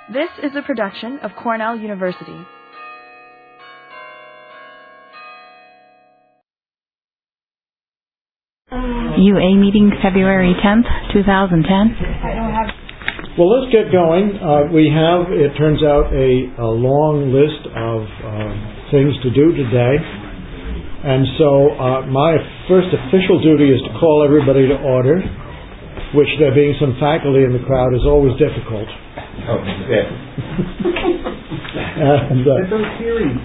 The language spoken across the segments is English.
This is a production of Cornell University. UA meeting February 10th, 2010. Well, let's get going. We have, it turns out, a long list of things to do today. And so my first official duty is to call everybody to order, which there being some faculty in the crowd is always difficult. Oh, yeah. And, They're so serious.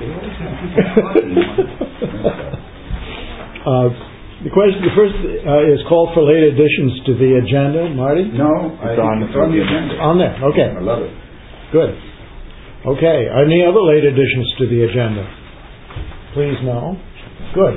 The first is call for late additions to the agenda. Marty? No, it's on the agenda. On there, okay. I love it. Good. Okay, any other late additions to the agenda? Please, no. Good.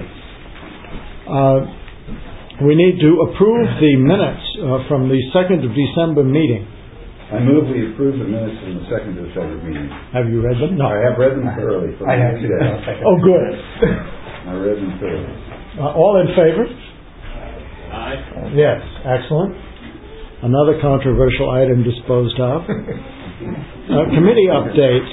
We need to approve the minutes from the 2nd of December meeting. I move we approve the minutes from the 2nd of December meeting. Have you read them? No. I have read them thoroughly. I have. Oh, good. I read them thoroughly. All in favor? Aye. Yes, excellent. Another controversial item disposed of. Committee updates.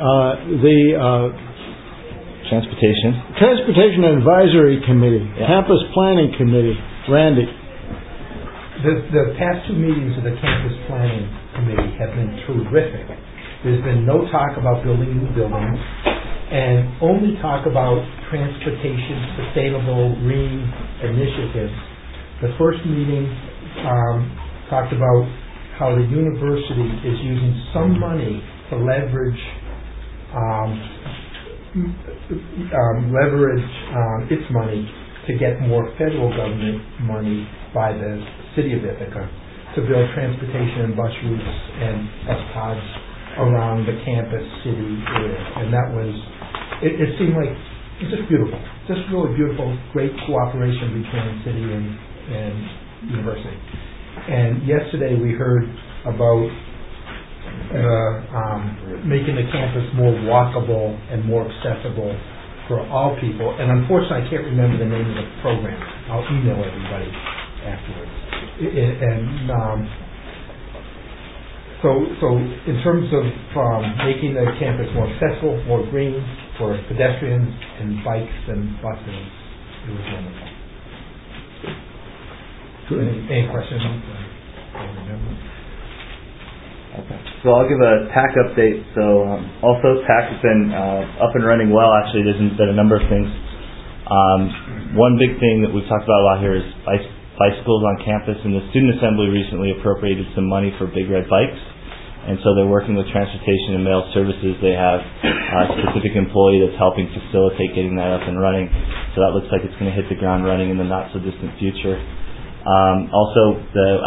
Transportation Advisory Committee. Yeah. Campus Planning Committee. Randy. The past two meetings of the Campus Planning Committee have been terrific. There's been no talk about building new buildings and only talk about transportation, sustainable green initiatives. The first meeting talked about how the university is using some money to leverage its money to get more federal government money by the city of Ithaca to build transportation and bus routes and bus pods around the campus city area. And that was, it seemed like it's just beautiful. Just really beautiful, great cooperation between city and university. And yesterday we heard about making the campus more walkable and more accessible for all people. And unfortunately I can't remember the name of the program. I'll email everybody afterwards. So in terms of making the campus more accessible, more green for pedestrians and bikes and buses, it was wonderful. Any questions? Okay. So I'll give a TAC update. So also TAC has been up and running well. Actually, there's been a number of things. One big thing that we've talked about a lot here is bicycles on campus, and the Student Assembly recently appropriated some money for Big Red Bikes. And so they're working with Transportation and Mail Services. They have a specific employee that's helping facilitate getting that up and running. So that looks like it's going to hit the ground running in the not so distant future. Also,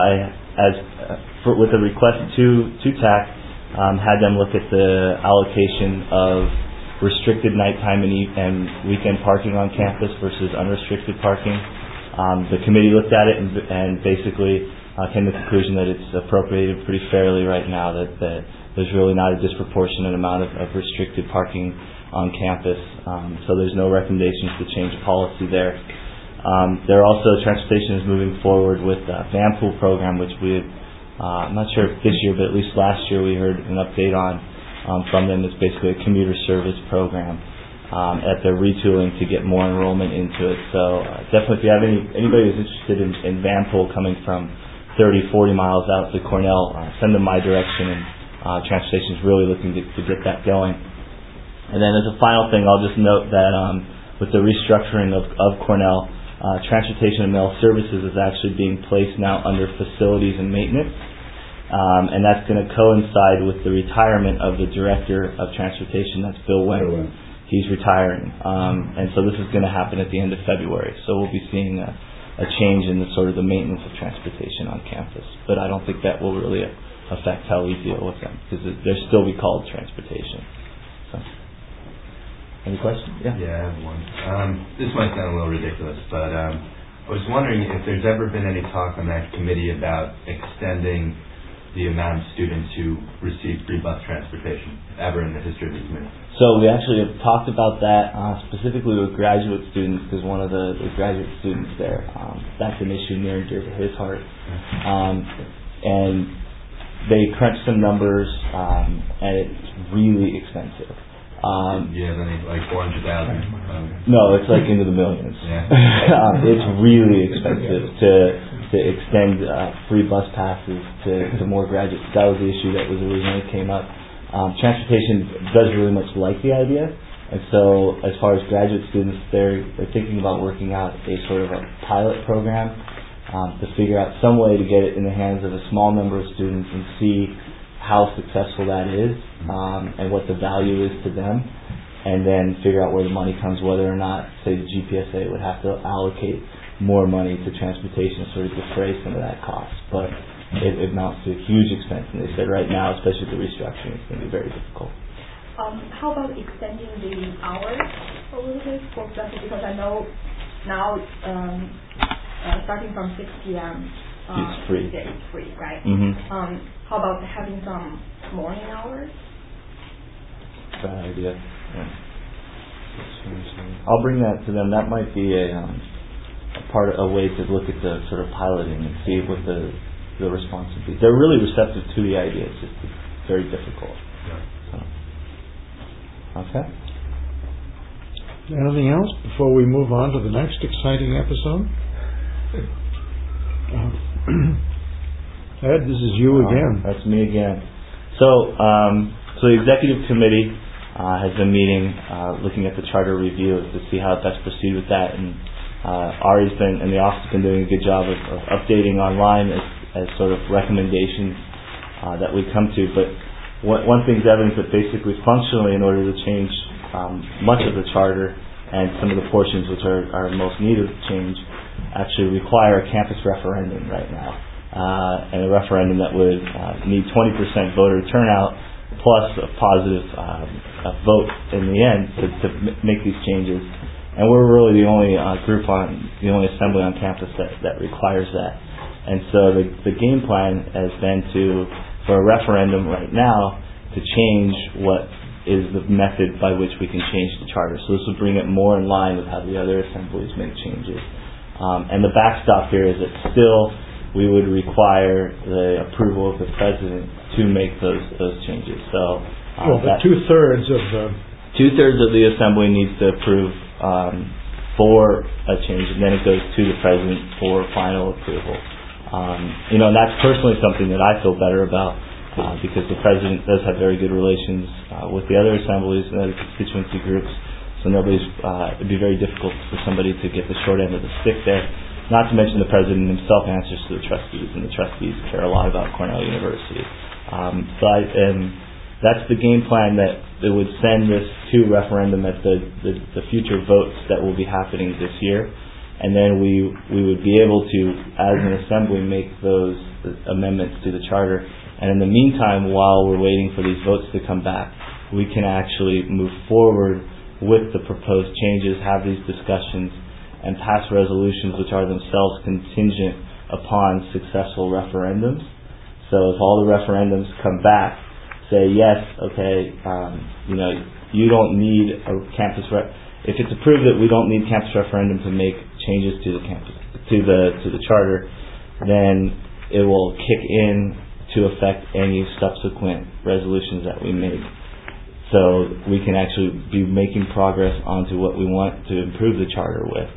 with a request to TAC, had them look at the allocation of restricted nighttime and weekend parking on campus versus unrestricted parking. The committee looked at it and basically came to the conclusion that it's appropriated pretty fairly right now, that there's really not a disproportionate amount of restricted parking on campus. So there's no recommendations to change policy there. Transportation is moving forward with a van pool program, which we had, I'm not sure if this year, but at least last year we heard an update on from them. It's basically a commuter service program that they're retooling to get more enrollment into it. So definitely if you have anybody who's interested in van pool coming from 30, 40 miles out to Cornell, send them my direction, and Transportation is really looking to get that going. And then as a final thing, I'll just note that with the restructuring of Cornell, Transportation and Mail Services is actually being placed now under Facilities and Maintenance, and that's going to coincide with the retirement of the Director of Transportation. That's Bill Wynn. He's retiring, and so this is going to happen at the end of February. So we'll be seeing a change in the sort of the maintenance of transportation on campus, but I don't think that will really affect how we deal with them because they'll still be called transportation. So. Any questions? Yeah, I have one. This might sound a little ridiculous, but I was wondering if there's ever been any talk on that committee about extending the amount of students who receive free bus transportation ever in the history of the committee. So we actually have talked about that specifically with graduate students, because one of the graduate students there, that's an issue near and dear to his heart. And they crunched some numbers, and it's really expensive. Do you have any, like 400,000? No, it's like into the millions. Yeah. It's really expensive to extend free bus passes to more graduates. That was the issue that was originally came up. Transportation does really much like the idea, and so as far as graduate students, they're thinking about working out a sort of a pilot program to figure out some way to get it in the hands of a small number of students and see how successful that is, and what the value is to them, and then figure out where the money comes, whether or not, say, the GPSA would have to allocate more money to transportation to sort of defray some of that cost. But it amounts to a huge expense, and they said right now, especially with the restructuring, it's going to be very difficult. How about extending the hours a little bit, for example, because I know now starting from 6 p.m. It's free. It's free, right? Mm-hmm. How about having some morning hours? Bad idea. Yeah. I'll bring that to them. That might be a way to look at the sort of piloting and see what the response would be. They're really receptive to the idea. It's just very difficult. So. Okay. Anything else before we move on to the next exciting episode? Ed, this is you again. That's me again. So the executive committee has been meeting, looking at the charter review to see how to best proceed with that. And Ari's been, and the office has been doing a good job of updating online as sort of recommendations that we come to. But one thing's evident that basically functionally, in order to change much of the charter and some of the portions which are most needed to change, actually require a campus referendum right now. And a referendum that would need 20% voter turnout plus a positive vote in the end to make these changes. And we're really the only the only assembly on campus that requires that. And so the game plan has been for a referendum right now to change what is the method by which we can change the charter. So this would bring it more in line with how the other assemblies make changes. And the backstop here is that still we would require the approval of the president to make those changes. So, the 2/3 of the 2/3 of the assembly needs to approve for a change, and then it goes to the president for final approval. And that's personally something that I feel better about because the president does have very good relations with the other assemblies and other constituency groups. So it'd be very difficult for somebody to get the short end of the stick there. Not to mention the president himself answers to the trustees, and the trustees care a lot about Cornell University. That's the game plan, that it would send this to referendum at the future votes that will be happening this year, and then we would be able to, as an assembly, make those amendments to the charter. And in the meantime, while we're waiting for these votes to come back, we can actually move forward with the proposed changes, have these discussions, and pass resolutions which are themselves contingent upon successful referendums. So if all the referendums come back, say yes, okay, you don't need a campus. If it's approved that we don't need campus referendum to make changes to the campus to the charter, then it will kick in to affect any subsequent resolutions that we make. So we can actually be making progress onto what we want to improve the charter with.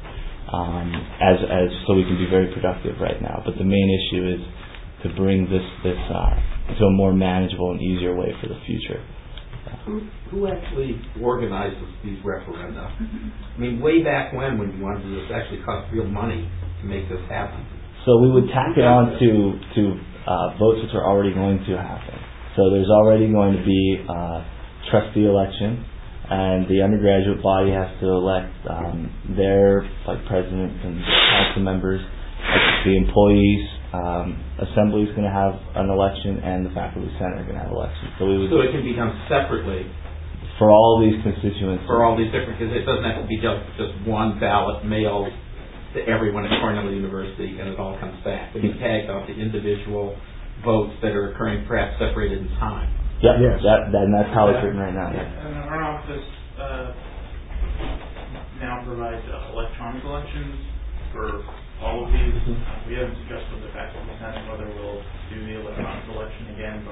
So we can be very productive right now. But the main issue is to bring this to a more manageable and easier way for the future. Who actually organizes these referenda? I mean, way back when you wanted to, this actually cost real money to make this happen. So we would tack it on to votes which are already going to happen. So there's already going to be a trustee election, and the undergraduate body has to elect their president and council members. The employees assembly is going to have an election, and the faculty senate are going to have elections. So it can be done separately for all these constituents. For all these different, because it doesn't have to be just one ballot mailed to everyone at Cornell University, and it all comes back. But you tagged off the individual votes that are occurring, perhaps separated in time. Yep, yes. That's how it's written right now. Yeah. And our office now provides electronic elections for all of these. We haven't suggested the faculty senate whether we'll do the electronic election again,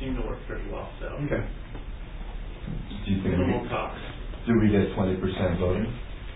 seemed to work pretty well. So Okay. Do you think minimal talks. do we get 20% voting?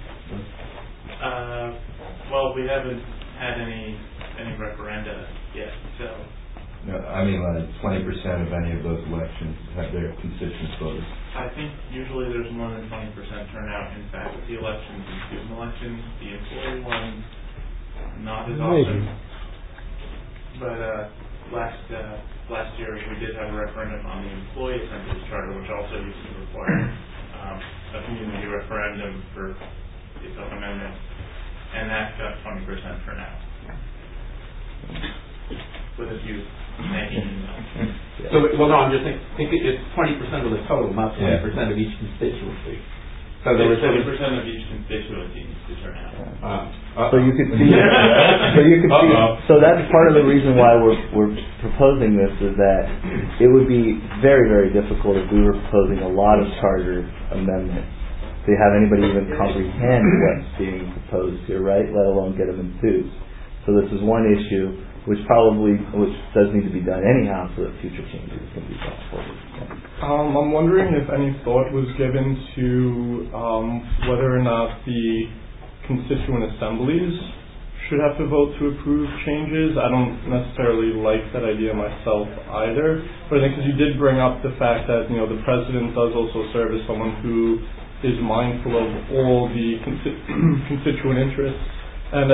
Well, we haven't had any referenda yet, so. No, I mean 20% of any of those elections have their constituents voted. I think usually there's more than 20% turnout in faculty elections and student elections. The employee ones, not as often. But last year we did have a referendum on the employee assemblies charter, which also used to require a community referendum for its own amendment, and that got 20% turnout. With a few names. So, well, no, I'm just thinking it's 20% of the total, not 20% of each constituency. So there was 20% of each constituency needs to turn out. So you could see. So that's part of the reason why we're proposing this, is that it would be very, very difficult if we were proposing a lot of charter amendments to have anybody even comprehend what's being proposed here, right? Let alone get them enthused. So this is one issue which does need to be done anyhow, so that future changes can be brought forward. I'm wondering if any thought was given to whether or not the constituent assemblies should have to vote to approve changes. I don't necessarily like that idea myself either, but I think because you did bring up the fact that the president does also serve as someone who is mindful of all the constituent interests, and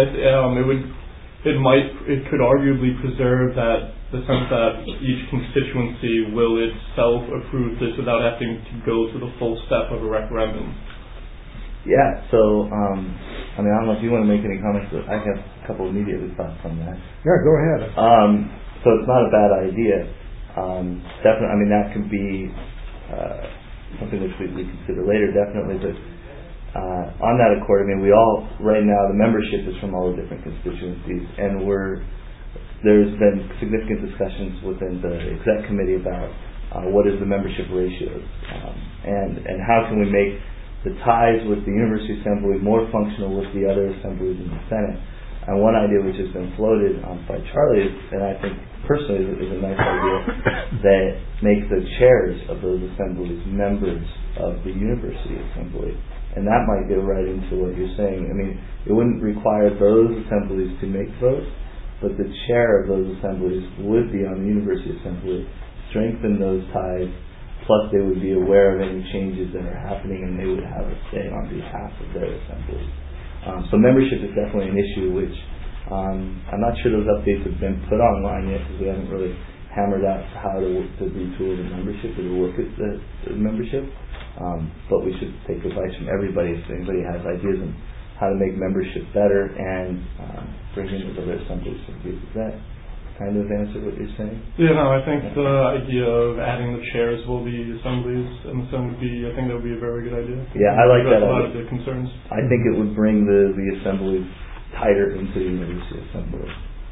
it could arguably preserve the sense that each constituency will itself approve this without having to go to the full step of a referendum. Yeah, so, I don't know if you want to make any comments, but I have a couple of immediate thoughts on that. Yeah, go ahead. So it's not a bad idea. Definitely, that could be something which we consider later, definitely, but on that accord, we all, right now, the membership is from all the different constituencies, and there's been significant discussions within the exec committee about what is the membership ratios, and how can we make the ties with the University Assembly more functional with the other assemblies in the Senate. And one idea which has been floated by Charlie, and I think personally is a nice idea, that make the chairs of those assemblies members of the University Assembly. And that might go right into what you're saying. It wouldn't require those assemblies to make votes, but the chair of those assemblies would be on the University Assembly, strengthen those ties, plus they would be aware of any changes that are happening, and they would have a say on behalf of their assemblies. So membership is definitely an issue which I'm not sure those updates have been put online yet, because we haven't really hammered out how to retool the membership or to look at the membership. But we should take advice from everybody if anybody has ideas on how to make membership better and bring in those other assemblies. Does that kind of answer what you're saying? Yeah, no, I think the idea of adding the chairs will be assemblies, and I think that would be a very good idea. Yeah, I like that. A lot of the concerns. I think it would bring the assemblies tighter into the University Assembly.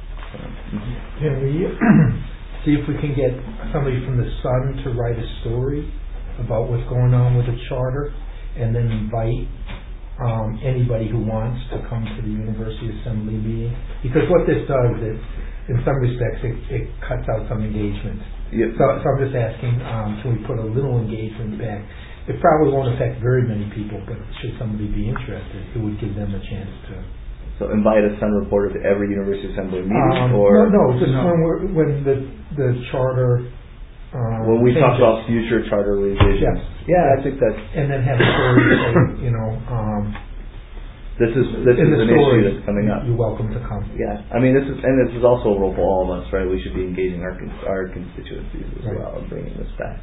Can we see if we can get somebody from the Sun to write a story about what's going on with the charter, and then invite anybody who wants to come to the University Assembly meeting? Because what this does is, in some respects, it cuts out some engagement. Yep. So I'm just asking, can we put a little engagement back? It probably won't affect very many people, but should somebody be interested, it would give them a chance to. So invite a Sun reporter to every University Assembly meeting, when the charter. When we talk about future charter revisions. Yes. Yeah, I think that's. And then have stories say, this is an issue that's coming up. You're welcome to come. Yeah, this is also a role for all of us, right? We should be engaging our constituencies as well and bringing this back.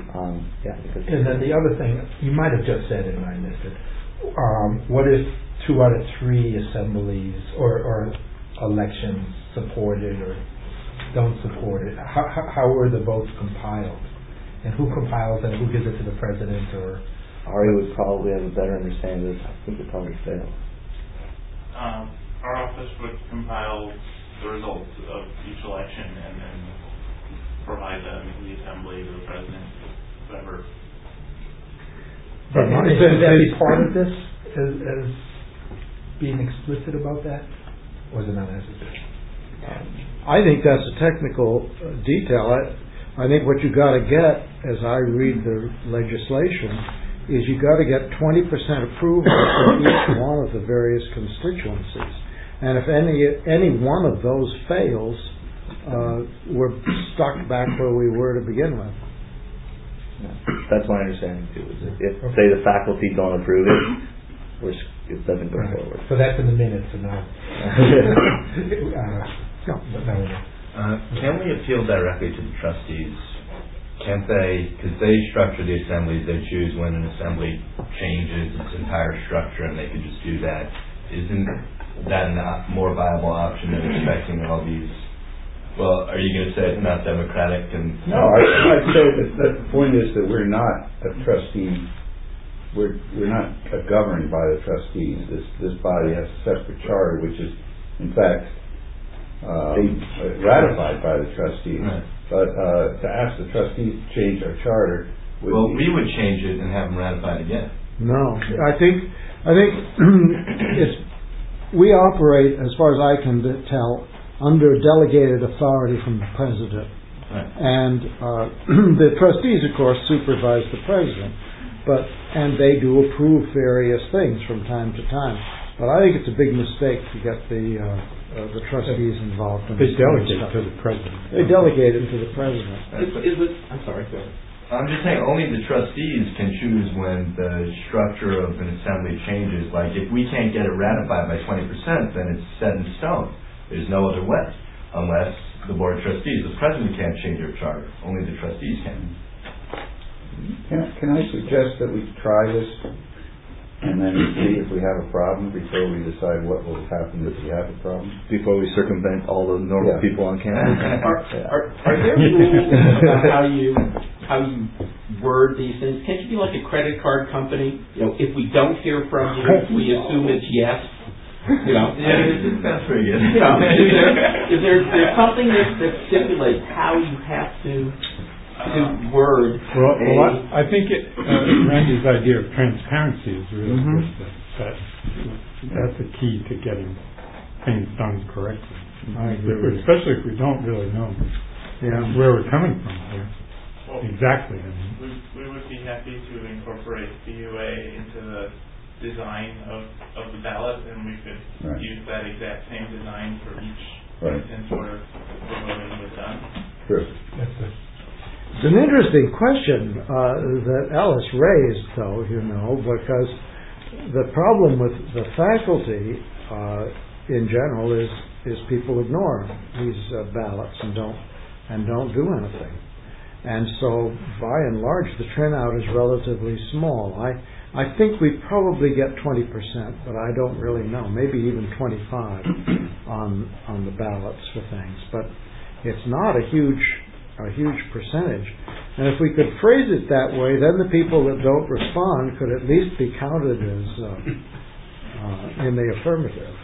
And then the other thing, you might have just said it and I missed it. What if 2 out of 3 assemblies or elections supported or don't support it? How were the votes compiled? And who compiles it? Who gives it to the president? Or Ari would probably have a better understanding of this. I think it probably failed. Our office would compile the results of each election and then provide them to the assembly, to the president, whoever. Should that be part of this as being explicit about that? Or is it not necessary? I think that's a technical detail. I think what you got to get, as I read the legislation, is you got to get 20% approval from each one of the various constituencies. And if any one of those fails, we're stuck back where we were to begin with. Yeah. That's my understanding too. Is if say the faculty don't approve it, it doesn't go forward. So that's in the minutes, and not. Can we appeal directly to the trustees? Can't they? Because they structure the assemblies. They choose when an assembly changes its entire structure, and they can just do that. Isn't that a more viable option than expecting all these? Well, are you going to say it's not democratic? No, I'd say that the point is that we're not a trustee. We're not governed by the trustees. This body has a separate charter, which is, in fact, ratified by the trustees. Right. But to ask the trustees to change our charter, we would change it and have them ratified again. No, I think we operate, as far as I can tell, under delegated authority from the president. Right. And the trustees, of course, supervise the president, and they do approve various things from time to time. But I think it's a big mistake to get the trustees involved. They delegate to the president. They delegate it to the president. I'm sorry, go ahead. I'm just saying only the trustees can choose when the structure of an assembly changes. Like if we can't get it ratified by 20%, then it's set in stone. There's no other way, unless the board of trustees. The president can't change your charter. Only the trustees can. Can I suggest that we try this and then see if we have a problem before we decide what will happen if we have a problem? Before we circumvent all the normal people on campus. Are there rules about how you word these things? Can't you be like a credit card company? If we don't hear from you, we assume it's yes. Yeah, that's pretty good. Is there something that stipulates how you have to word? Well, I think Randy's idea of transparency is really good. That's the key to getting things done correctly. I agree. Especially if we don't really know where we're coming from here. Well, exactly. We would be happy to incorporate BUA into the design of the ballot, and we could use that exact same design for each instance where the voting was done. Sure. It's an interesting question that Ellis raised, though, because the problem with the faculty in general is people ignore these ballots and don't do anything. And so, by and large, the turnout is relatively small. I think we probably get 20%, but I don't really know. Maybe even 25% on the ballots for things. But it's not a huge percentage. And if we could phrase it that way, then the people that don't respond could at least be counted as in the affirmative.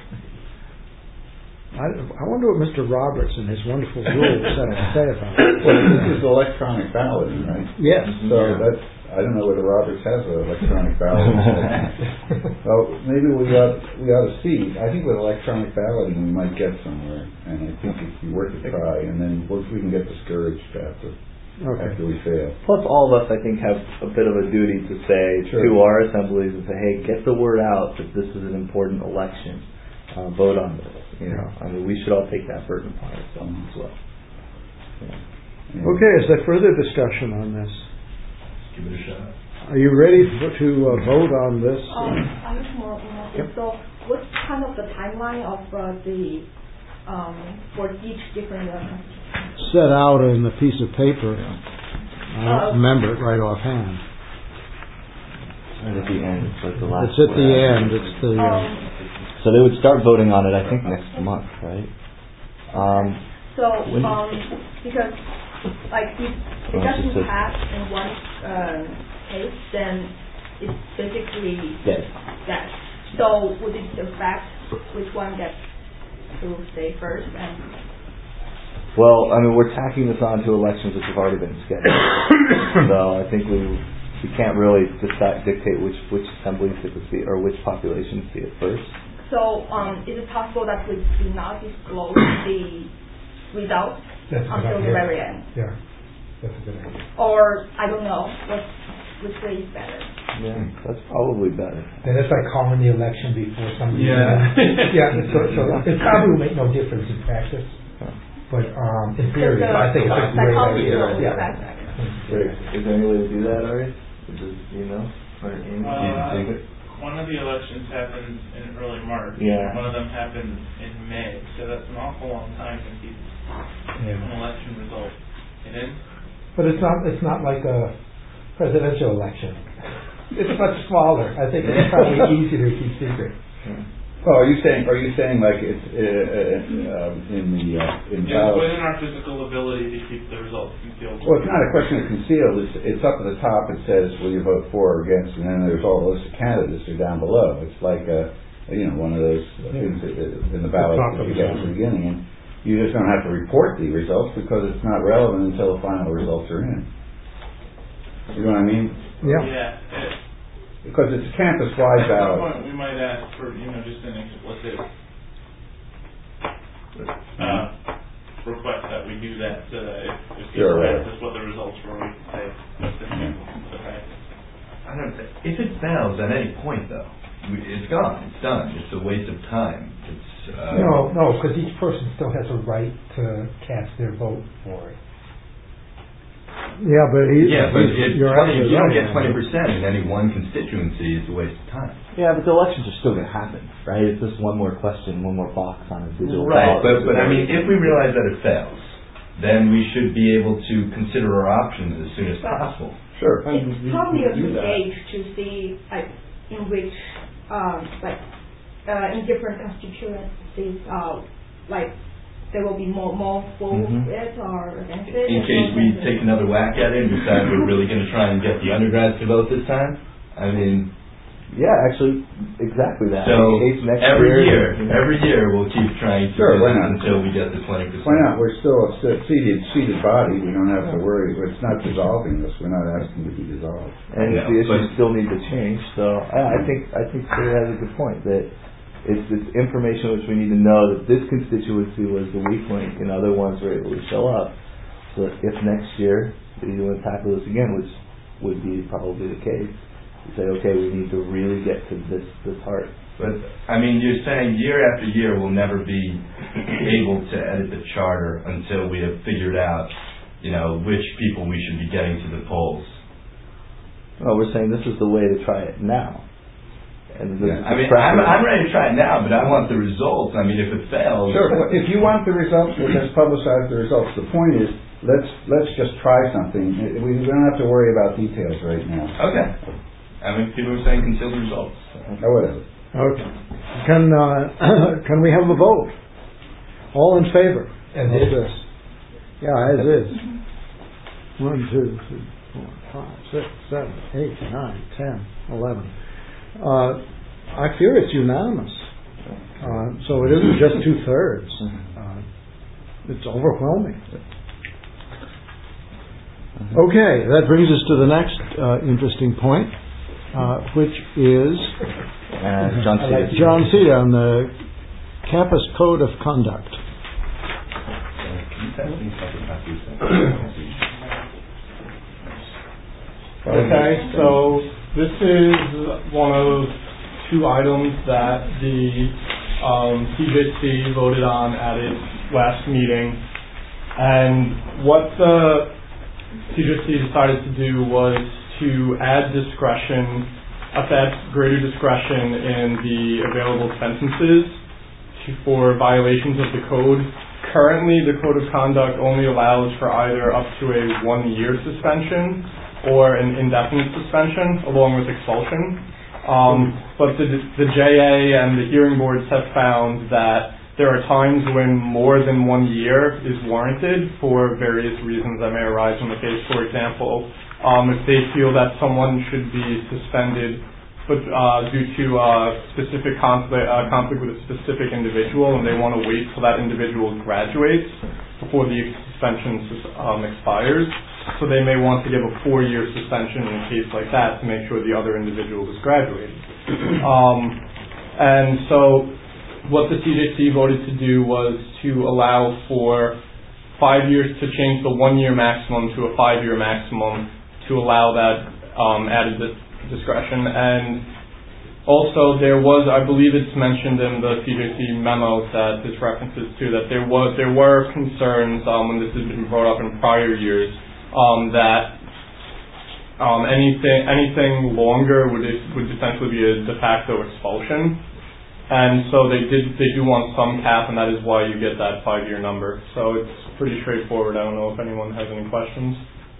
I wonder what Mr. Roberts and his wonderful rules had to say about it. Well, this is electronic balloting, right? Yes. So I don't know whether Roberts has an electronic balloting. Well, maybe we ought to see. I think with electronic balloting we might get somewhere, and I think it's worth a try. And then we can get discouraged after we fail. Plus, all of us, I think, have a bit of a duty to say to our assemblies and say, "Hey, get the word out that this is an important election. Vote on this." I mean, we should all take that burden upon ourselves as well. Okay, is there further discussion on this? Give it a shot. Are you ready to vote on this? I have more. So, what's kind of the timeline of the for each different? Set out in a piece of paper. I don't remember it right offhand. Right at the end, it's like the last. It's at the end. It's the. So they would start voting on it, I think, next month, right? Because like if it doesn't pass in one case, then it's basically dead. So would it affect which one gets to stay first? Well, I mean, we're tacking this on to elections which have already been scheduled. So I think we can't really dictate which assemblies it would see or which populations see it first. So is it possible that we do not disclose the results until the very end? Yeah. That's a good idea. Or, I don't know, which way is better? Yeah, that's probably better. Then it's like calling the election before somebody. Yeah. So it probably will make no difference in practice, but in theory, I think it's a great idea. Is there any way to do that, Ari? You know? Or Amy? One of the elections happened in early March. Yeah. One of them happened in May. So that's an awful long time to keep an election result hidden. But it's not like a presidential election. It's much smaller. I think it's probably easier to keep secret. Oh, are you saying like it's in It's within our physical ability to keep the results concealed. Well, it's not a question of concealed. It's up at the top. It says, will you vote for or against? And then there's all the list of candidates are down below. It's like one of those things in the ballot that you get at the beginning. And you just don't have to report the results because it's not relevant until the final results are in. You know what I mean? Yeah. Because it's a campus-wide ballot. At some point, we might ask for, just an explicit request that we do that, so that if people ask us what the results were, we can say, what's the okay. I don't know. If it fails at any point, though, it's gone. It's done. It's a waste of time. No, because each person still has a right to cast their vote for it. Yeah, but if you don't get 20% in any one constituency, it's a waste of time. Yeah, but the elections are still going to happen, right? It's just one more question, one more box on a digital ballot. Right, but I mean, if we realize that it fails, then we should be able to consider our options as soon as possible. Sure. It's probably a good age to see, in which, in different constituencies, there will be more for it or against it. In case we take another whack at it and decide we're really going to try and get the undergrads to vote this time? I mean... Yeah, actually, exactly that. So, every year we'll keep trying to do it until we get the 20%. Why not? We're still a seated body. We don't have to worry. It's not dissolving us. We're not asking to be dissolved. And the issues still need to change. So I think Sarah has a good point that it's this information which we need to know that this constituency was the weak link and other ones were able to show up. So if next year you want to tackle this again, which would be probably the case, you say, okay, we need to really get to this heart. But, I mean, you're saying year after year we'll never be able to edit the charter until we have figured out, which people we should be getting to the polls. Well, we're saying this is the way to try it now. And I'm ready to try it now, but I want the results. I mean, if it fails... Sure. If you want the results, we'll just publicize the results. The point is, let's just try something. We don't have to worry about details right now. Okay. I mean, people are saying conceal the results. Whatever. Okay. Can we have a vote? All in favor of this? Yeah, as is. 1, 2, 3, 4, 5, 6, 7, 8, 9, 10, 11. I fear it's unanimous. So it isn't just 2/3. It's overwhelming. Okay, that brings us to the next interesting point, which is John Cita on the Campus Code of Conduct. Okay, so this is one of 2 items that the CJC voted on at its last meeting. And what the CJC decided to do was to add greater discretion in the available sentences for violations of the code. Currently, the Code of Conduct only allows for either up to a 1-year suspension or an indefinite suspension along with expulsion. But the JA and the hearing boards have found that there are times when more than 1 year is warranted for various reasons that may arise in the case. For example, if they feel that someone should be suspended but due to specific conflict with a specific individual, and they want to wait till that individual graduates before the suspension expires. So they may want to give a 4-year suspension in a case like that to make sure the other individual is graduated. And so what the CJC voted to do was to allow for 5 years to change the 1 year maximum to a 5 year maximum to allow that added discretion. And also there was, I believe it's mentioned in the CJC memo that this references to, that there were concerns when this has been brought up in prior years that anything longer would essentially be a de facto expulsion. And so they do want some cap, and that is why you get that 5 year number. So it's pretty straightforward. I don't know if anyone has any questions.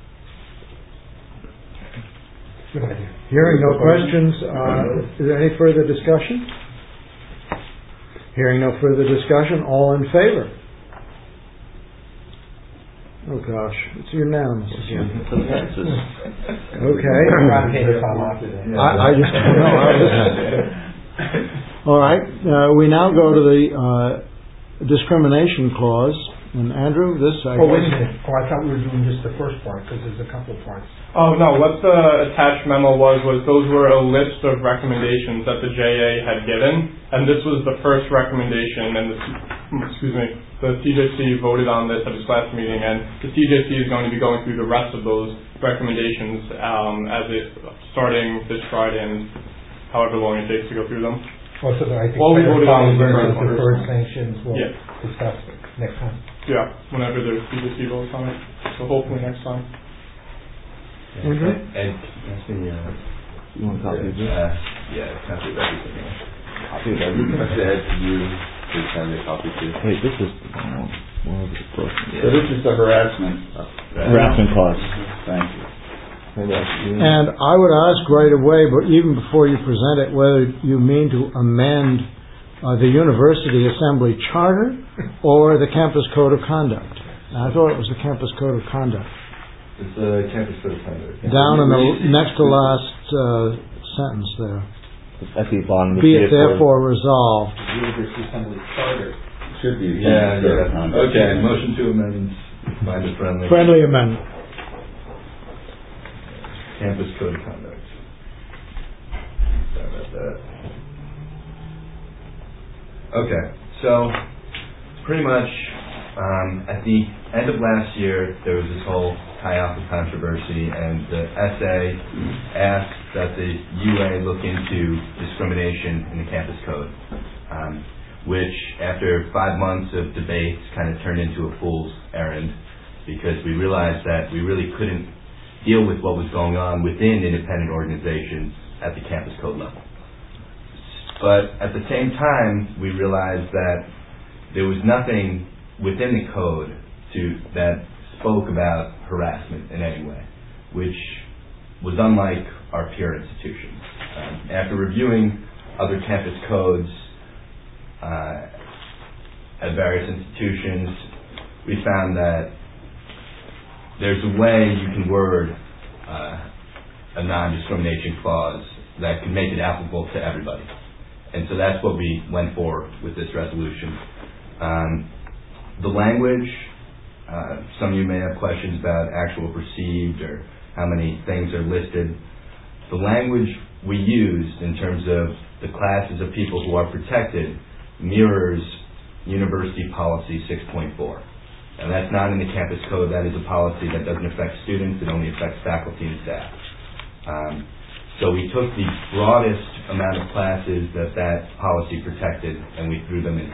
Good idea. Hearing no questions, is there any further discussion? Hearing no further discussion, all in favor? Oh gosh, it's unanimous again. Okay. I just don't know. All right. We now go to the discrimination clause. And Andrew, this I wait a minute. I thought we were doing just the first part, because there's a couple of parts. Oh, no. What the attached memo was those were a list of recommendations that the JA had given, and this was the first recommendation, and the CJC voted on this at its last meeting, and the CJC is going to be going through the rest of those recommendations starting this Friday and however long it takes to go through them. Well, so I think we voted on versus deferred sanctions we'll discuss next time. Yeah, whenever there's CJC votes on it. So hopefully next time. And you want a copy of this? Yeah, copy of everything. Copy of everything? I said you should send a copy too. Wait, this is more of the book. So this is the harassment clause. Thank you. And I would ask right away, but even before you present it, whether you mean to amend the University Assembly Charter or the Campus Code of Conduct. Now, I thought it was the Campus Code of Conduct. It's the Campus Code of Conduct. Down in the next to last sentence there. At the bottom. Be it therefore resolved. University Assembly Charter. Should be. Yeah. Okay, motion to amend. Find it friendly. Friendly amendment. Campus Code of Conduct. Sorry about that. Okay, so pretty much at the end of last year, there was this whole Chi Alpha controversy, and the SA asked that the UA look into discrimination in the campus code, which after 5 months of debates kind of turned into a fool's errand, because we realized that we really couldn't deal with what was going on within independent organizations at the campus code level. But at the same time, we realized that there was nothing within the code that spoke about harassment in any way, which was unlike our peer institutions. After reviewing other campus codes at various institutions, we found that there's a way you can word a non-discrimination clause that can make it applicable to everybody. And so that's what we went for with this resolution. The language, some of you may have questions about actual perceived or how many things are listed. The language we used in terms of the classes of people who are protected mirrors University Policy 6.4. And that's not in the campus code. That is a policy that doesn't affect students. It only affects faculty and staff. So we took the broadest amount of classes that policy protected, and we threw them in.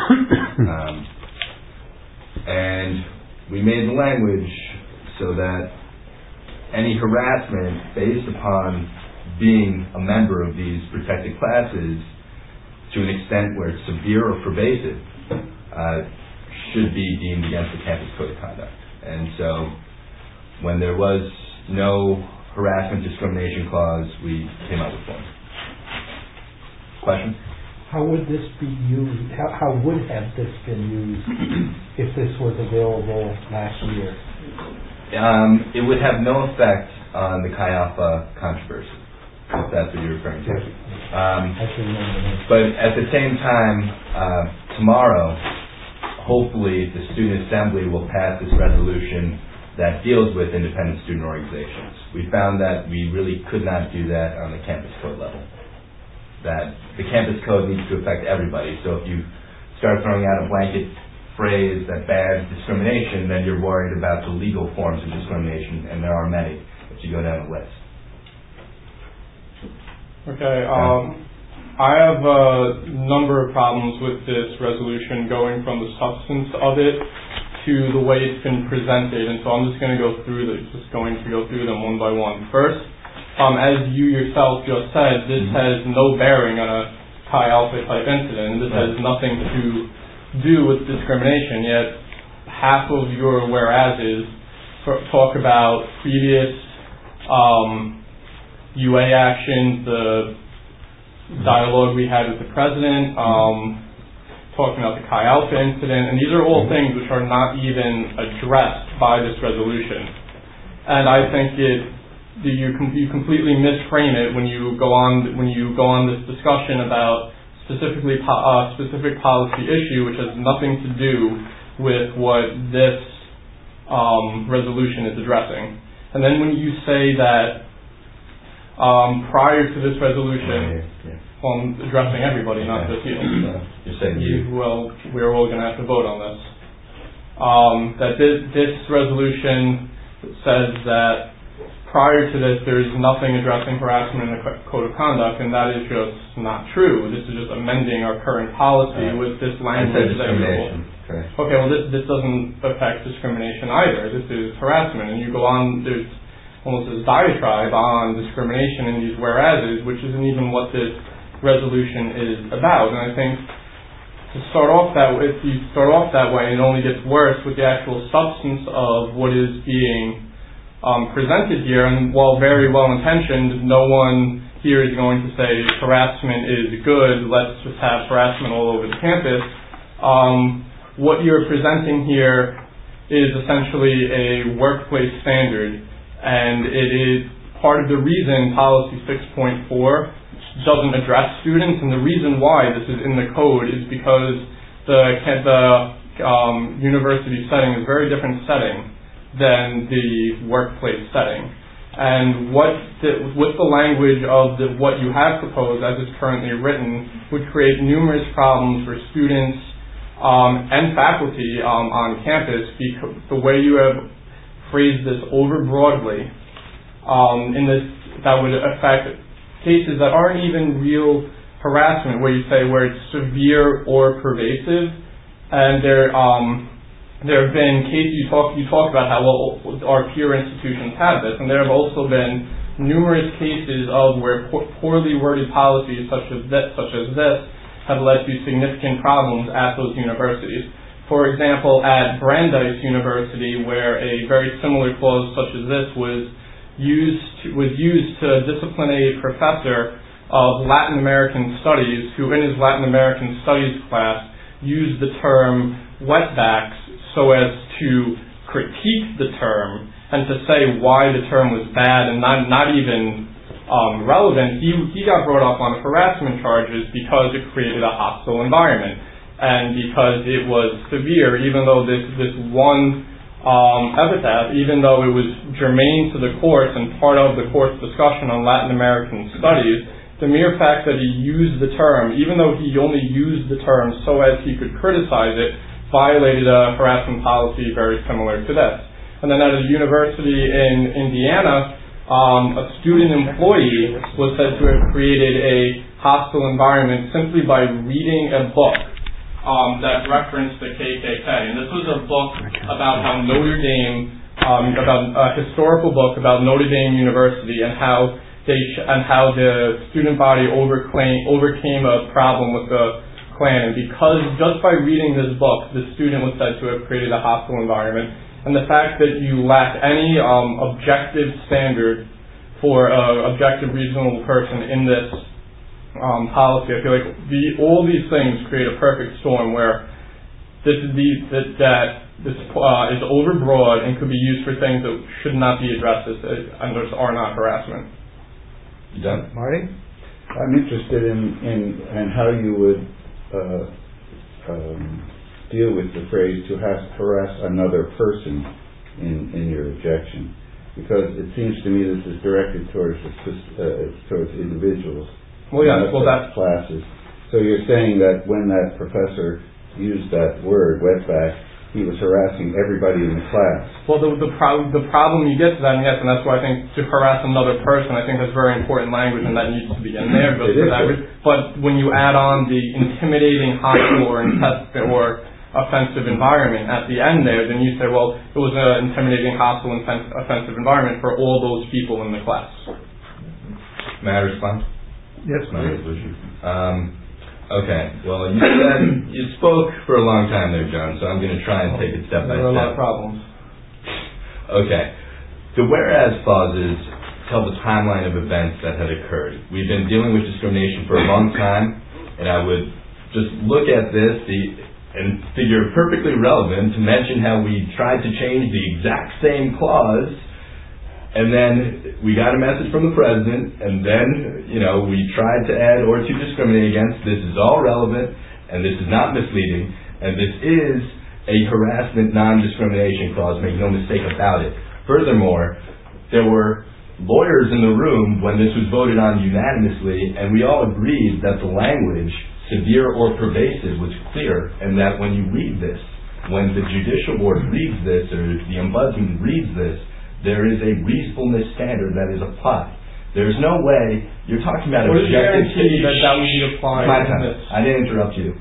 And we made the language so that any harassment based upon being a member of these protected classes, to an extent where it's severe or pervasive, should be deemed against the Campus Code of Conduct. And so when there was no harassment discrimination clause, we came up with one. Question? How would this be used? How would have this been used if this was available last year? It would have no effect on the Chi Alpha controversy, if that's what you're referring to. But at the same time, tomorrow, hopefully the Student Assembly will pass this resolution that deals with independent student organizations. We found that we really could not do that on the campus code level. That the campus code needs to affect everybody. So if you start throwing out a blanket phrase that bans discrimination, then you're worried about the legal forms of discrimination, and there are many if you go down the list. Okay, I have a number of problems with this resolution, going from the substance of it to the way it's been presented, and so I'm just going to go through them one by one. First, as you yourself just said, this has no bearing on a Chi Alpha type incident. This has nothing to do with discrimination, yet half of your whereases talk about previous UA actions, the dialogue we had with the president, talking about the Chi Alpha incident, and these are all things which are not even addressed by this resolution. And I think you completely misframe it when you go on this discussion about specific policy issue, which has nothing to do with what this resolution is addressing. And then when you say that prior to this resolution, well, I'm addressing everybody, not just you. You're saying you. Well, we're all going to have to vote on this. That this resolution says that prior to this, there is nothing addressing harassment in the Code of Conduct, and that is just not true. This is just amending our current policy with this language. Okay, well, this doesn't affect discrimination either. This is harassment, and you go on, there's almost a diatribe on discrimination in these whereases, which isn't even what this resolution is about. And I think to start off that way, if you start off that way, it only gets worse with the actual substance of what is being presented here. And while very well intentioned, no one here is going to say harassment is good, let's just have harassment all over the campus. What you're presenting here is essentially a workplace standard, and it is part of the reason Policy 6.4 doesn't address students, and the reason why this is in the code is because the university setting is a very different setting than the workplace setting. And with the language of what you have proposed as it's currently written would create numerous problems for students and faculty on campus, because the way you have phrased this over broadly, that would affect cases that aren't even real harassment, where you say where it's severe or pervasive. And there have been cases, you talk about how our peer institutions have this, and there have also been numerous cases of where poorly worded policies such as this have led to significant problems at those universities. For example, at Brandeis University, where a very similar clause such as this was used to discipline a professor of Latin American Studies, who in his Latin American Studies class used the term wetbacks so as to critique the term and to say why the term was bad and not even relevant. He got brought up on harassment charges because it created a hostile environment and because it was severe, even though this one epitaph, even though it was germane to the course and part of the course discussion on Latin American Studies, the mere fact that he used the term, even though he only used the term so as he could criticize it, violated a harassment policy very similar to this. And then at a university in Indiana, a student employee was said to have created a hostile environment simply by reading a book that referenced the KKK. And this was a book about how Notre Dame, about a historical book about Notre Dame University and how the student body overcame a problem with the Klan. And because just by reading this book, the student was said to have created a hostile environment. And the fact that you lack any objective standard for an objective, reasonable person in this policy, I feel like all these things create a perfect storm where this is overbroad and could be used for things that should not be addressed and are not harassment. You done, Marty? I'm interested in how you would deal with the phrase to harass another person in your objection, because it seems to me this is directed towards individuals. Well, yeah, that's classes. So you're saying that when that professor used that word, wetback, he was harassing everybody in the class. Well, the problem you get to that, and yes, and that's why I think to harass another person, I think that's very important language, and that needs to be in there. But when you add on the intimidating, hostile, or offensive environment at the end there, then you say, well, it was an intimidating, hostile, and offensive environment for all those people in the class. May I respond? Yes, please. Okay. Well, you spoke for a long time there, John, so I'm going to try and take it step by step. There are a lot of problems. Okay. The whereas clauses tell the timeline of events that had occurred. We've been dealing with discrimination for a long time, and I would just look at this and figure perfectly relevant to mention how we tried to change the exact same clause, and then we got a message from the president, and then, we tried to add or to discriminate against. This is all relevant, and this is not misleading, and this is a harassment non-discrimination clause. Make no mistake about it. Furthermore, there were lawyers in the room when this was voted on unanimously, and we all agreed that the language, severe or pervasive, was clear, and that when you read this, when the judicial board reads this, or the ombudsman reads this, there is a reasonableness standard that is applied. There's no way you're talking about objective. What is the guarantee that would be applied? My time. I didn't interrupt you.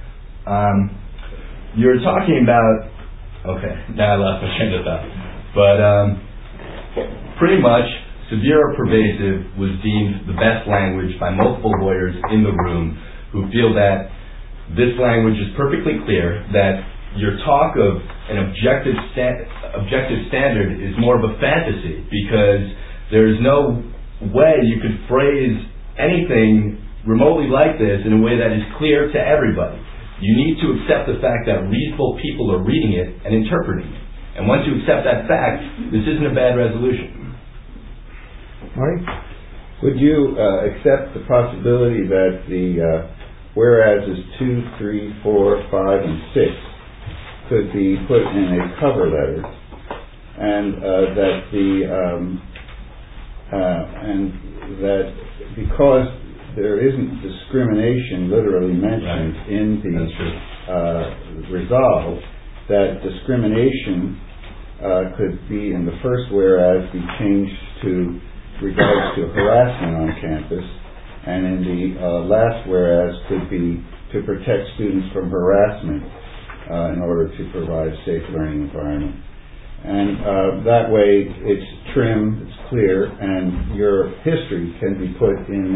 You're talking about. Okay, now I lost my train of thought. But pretty much, severe or pervasive was deemed the best language by multiple lawyers in the room who feel that this language is perfectly clear, that your talk of an objective standard is more of a fantasy, because there's no way you could phrase anything remotely like this in a way that is clear to everybody. You need to accept the fact that reasonable people are reading it and interpreting it. And once you accept that fact, this isn't a bad resolution. Mike, would you accept the possibility that the whereases 2, 3, 4, 5, and 6 could be put in a cover letter, and that because there isn't discrimination literally mentioned in the resolve, that discrimination could be in the first whereas be changed to regards to harassment on campus, and in the last whereas could be to protect students from harassment in order to provide a safe learning environment. And that way it's trim, it's clear, and your history can be put in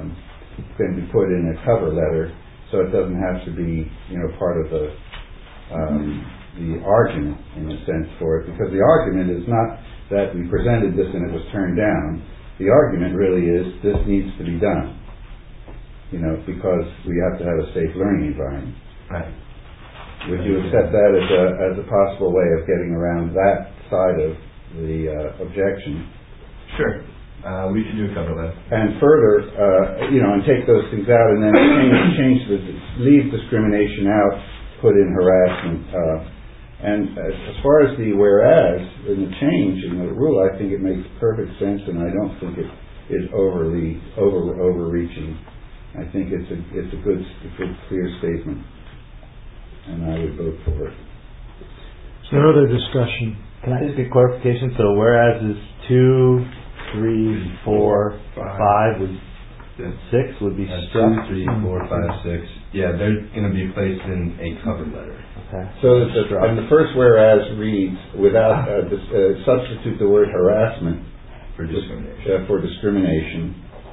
a cover letter, so it doesn't have to be part of the argument in a sense for it, because the argument is not that we presented this and it was turned down. The argument really is this needs to be done, because we have to have a safe learning environment. Right. Would you accept that as a possible way of getting around that side of the objection? Sure. We should do a cover letter. And further, and take those things out, and then leave discrimination out, put in harassment. And as far as the whereas in the change in the rule, I think it makes perfect sense, and I don't think it is overreaching. I think it's a good clear statement, and I would vote for it. Is there other discussion? Can I just get clarification? So whereas is 2, 3, 4, 5 would 6 would be 2, 3, 4, 5, 6. Yeah, they're going to be placed in a cover letter. Okay. So and the first whereas reads without substitute the word harassment for discrimination.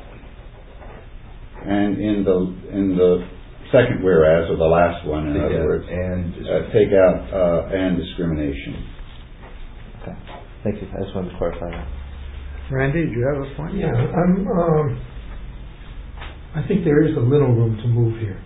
And in the second whereas, or the last one, in other words, take out and discrimination. Okay. Thank you. I just wanted to clarify that. Randy, do you have a point? Yeah, I think there is a little room to move here.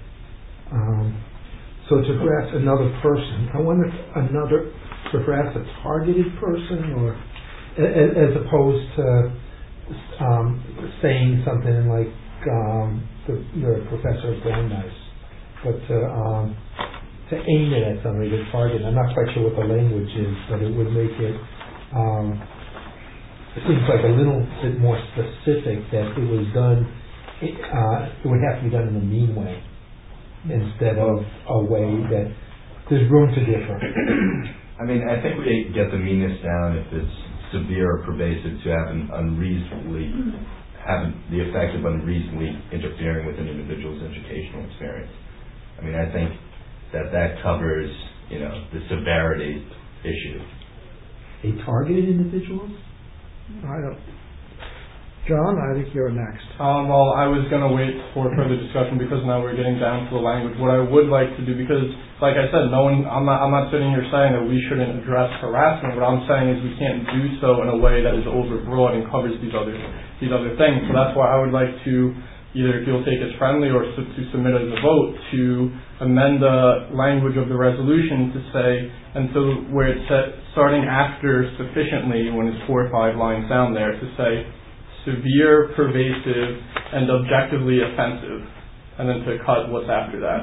So to harass another person, I wonder if to harass a targeted person, or as opposed to saying something like the professor of Brandeis, but to aim it at somebody, to target. I'm not quite sure what the language is, but it would make it. It seems like a little bit more specific that it was done. It would have to be done in a mean way. instead of a way that there's room to differ. I mean, I think we get the meanness down if it's severe or pervasive to have the effect of unreasonably interfering with an individual's educational experience. I mean, I think that covers, the severity issue. A targeted individual? John, I think you're next. Well, I was going to wait for further discussion because now we're getting down to the language. What I would like to do, because, like I said, I'm not sitting here saying that we shouldn't address harassment. What I'm saying is we can't do so in a way that is overbroad and covers these other things. So that's why I would like to either, if you'll take as friendly or to submit as a vote, to amend the language of the resolution to say, and so where it's set, starting after sufficiently, when it's 4 or 5 lines down there, to say severe, pervasive, and objectively offensive, and then to cut what's after that.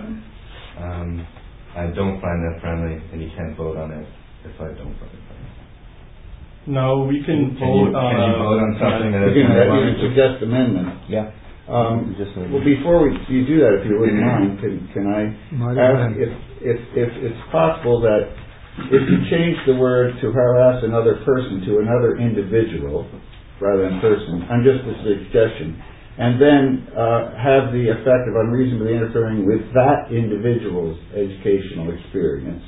I don't find that friendly, and you can't vote on it if I don't find it friendly. No, we can vote on... Can you vote on something that is... You can suggest amendment. Yeah. Well, before you do that, if you wouldn't mind, can I ask if it's possible that if you change the word to harass another person to another individual rather than person, I'm just a suggestion, and then have the effect of unreasonably interfering with that individual's educational experience.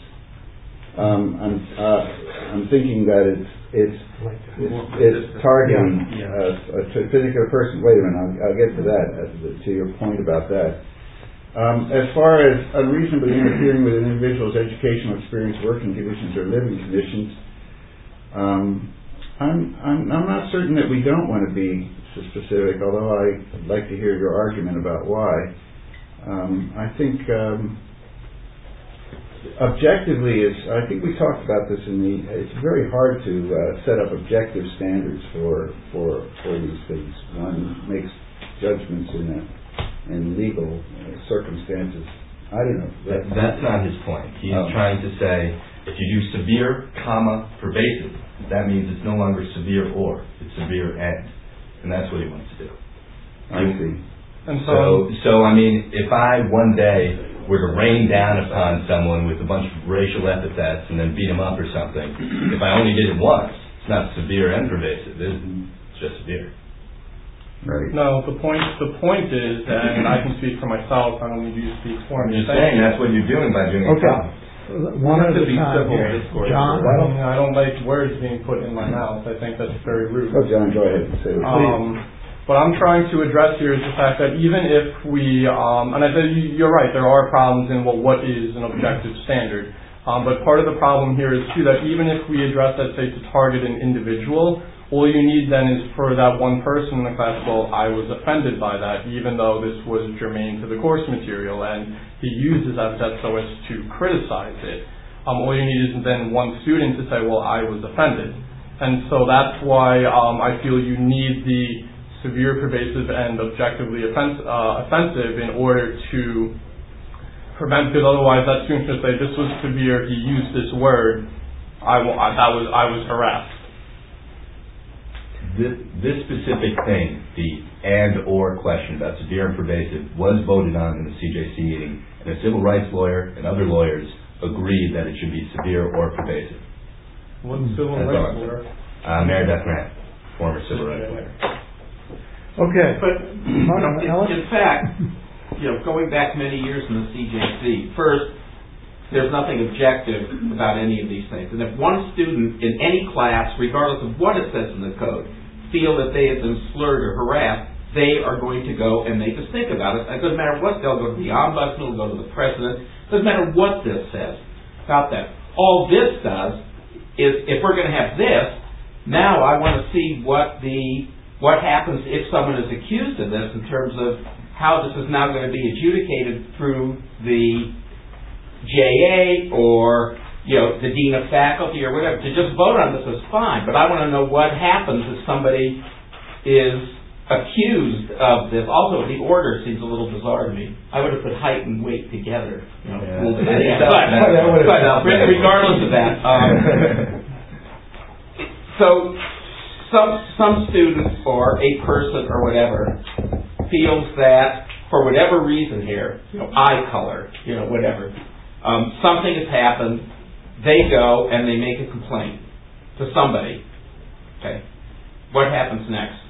I'm thinking that it's targeting a particular person. Wait a minute, I'll get to that, to your point about that. As far as unreasonably interfering with an individual's educational experience, working conditions, or living conditions, I'm not certain that we don't want to be specific, although I'd like to hear your argument about why. I think objectively I think we talked about this it's very hard to set up objective standards for these things. One makes judgments in legal circumstances. I don't know. That's not his point. He's trying to say if you do severe, pervasive, that means it's no longer severe or, it's severe and that's what he wants to do. I see. And so I mean, if I one day were to rain down upon someone with a bunch of racial epithets and then beat him up or something, if I only did it once, it's not severe and pervasive, it's just severe. Right. No, the point is, and I can speak for myself, I don't need you to speak for me. I'm just saying that's what you're doing by doing it. One at a time here. John? I don't like words being put in my mouth. I think that's very rude. Oh, John, go ahead and say it. What I'm trying to address here is the fact that even if we, and I said you're right, there are problems in what is an objective standard. But part of the problem here is too that even if we address that, say, to target an individual, all you need then is for that one person in the class, well, I was offended by that, even though this was germane to the course material, and he uses that so as to criticize it. All you need is then one student to say, well, I was offended. And so that's why I feel you need the severe, pervasive, and objectively offensive in order to prevent it. Otherwise, that student should say, this was severe, he used this word, I was harassed. This specific thing, the and/or question about severe and pervasive, was voted on in the CJC meeting, and a civil rights lawyer and other lawyers agreed that it should be severe or pervasive. What civil rights lawyer? Meredith Grant, former civil rights lawyer. Okay. But in fact, going back many years in the CJC, first, there's nothing objective about any of these things. And if one student in any class, regardless of what it says in the code, feel that they have been slurred or harassed, they are going to go and make us think about it. It doesn't matter what, they'll go to the ombudsman, they'll go to the president. It doesn't matter what this says about that. All this does is, if we're going to have this, now I want to see what happens if someone is accused of this in terms of how this is now going to be adjudicated through the JA or the dean of faculty or whatever. To just vote on this is fine, but I want to know what happens if somebody is accused of this. Also, the order seems a little bizarre to me. I would have put height and weight together. But regardless of that, so some student or a person or whatever feels that for whatever reason here, eye color, whatever, something has happened, they go and they make a complaint to somebody. Okay, what happens next?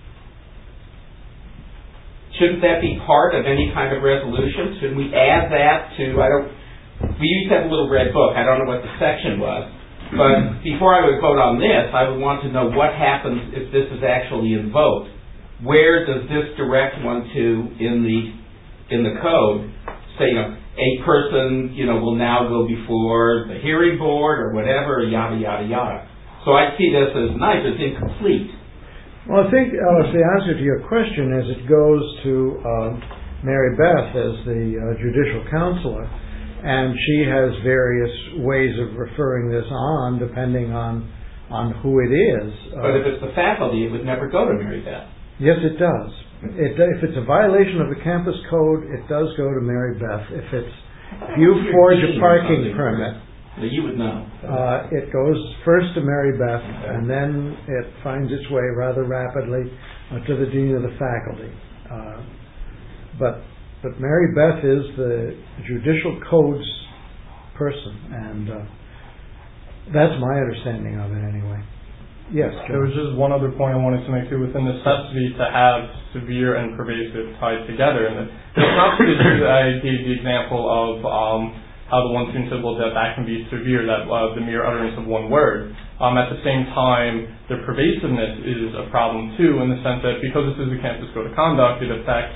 Shouldn't that be part of any kind of resolution? Shouldn't we add that to, we used to have a little red book, I don't know what the section was, but before I would vote on this, I would want to know what happens if this is actually invoked. Where does this direct one to in the code? Say, a person, will now go before the hearing board or whatever, yada, yada, yada. So I see this as nice, it's incomplete. Well, I think, Alice, the answer to your question is it goes to Mary Beth as the judicial counselor, and she has various ways of referring this on depending on who it is. But if it's the faculty, it would never go to Mary Beth. Yes, it does. If it's a violation of the campus code, it does go to Mary Beth. If you forge a parking permit, you would know. It goes first to Mary Beth, and then it finds its way rather rapidly to the dean of the faculty. But Mary Beth is the judicial codes person, and that's my understanding of it anyway. Yes, Joe. There was just one other point I wanted to make too, with the necessity to have severe and pervasive tied together. And it's not because I gave the example of how the one student said, well, that can be severe, that the mere utterance of one word. At the same time, the pervasiveness is a problem too, in the sense that because this is a campus code of conduct, it affects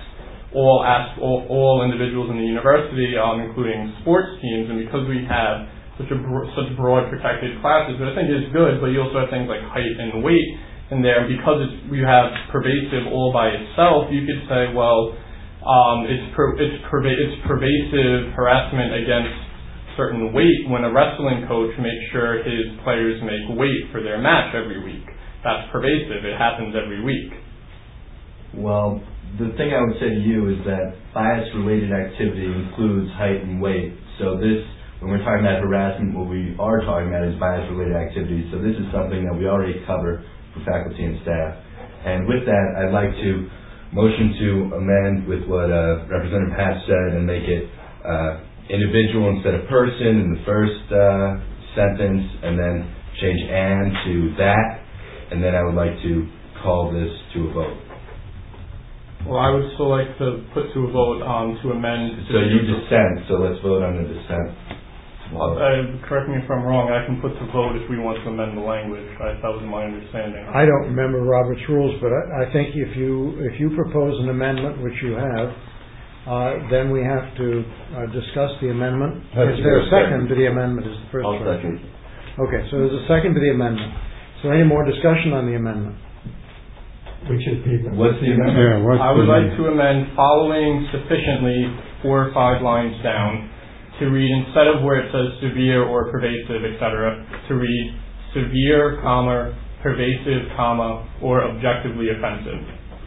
all individuals in the university, including sports teams, and because we have such broad protected classes, which I think is good, but you also have things like height and weight in there, and because you have pervasive all by itself, you could say, well, it's pervasive harassment against certain weight when a wrestling coach makes sure his players make weight for their match every week. That's pervasive. It happens every week. Well, the thing I would say to you is that bias-related activity includes height and weight. So this, when we're talking about harassment, what we are talking about is bias-related activities. So this is something that we already cover for faculty and staff. And with that, I'd like to motion to amend with what Representative Hatch said and make it individual instead of person in the first sentence, and then change "and" to "that," and then I would like to call this to a vote. Well, I would still like to put to a vote to amend. So you dissent, so let's vote on the dissent. Correct me if I'm wrong, I can put to vote if we want to amend the language. That was my understanding. I don't remember Robert's rules, but I think if you propose an amendment, which you have, then we have to discuss the amendment. Is there a second to the amendment? Is the first question. Okay, so there's a second to the amendment. So any more discussion on the amendment? Which is what's the amendment? I would like to amend following sufficiently 4 or 5 lines down to read, instead of where it says severe or pervasive, etc., to read severe, pervasive, or objectively offensive.